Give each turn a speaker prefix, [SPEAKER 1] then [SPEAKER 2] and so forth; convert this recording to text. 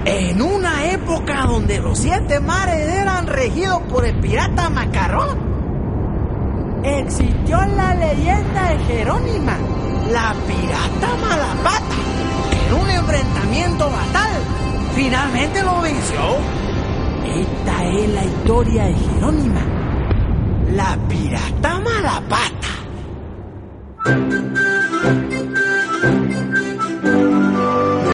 [SPEAKER 1] En una época donde los 7 mares eran regidos por el pirata Macarrón, existió la leyenda de Jerónima, la pirata Malapata. En un enfrentamiento fatal, finalmente lo venció. Esta es la historia de Jerónima, la pirata Malapata.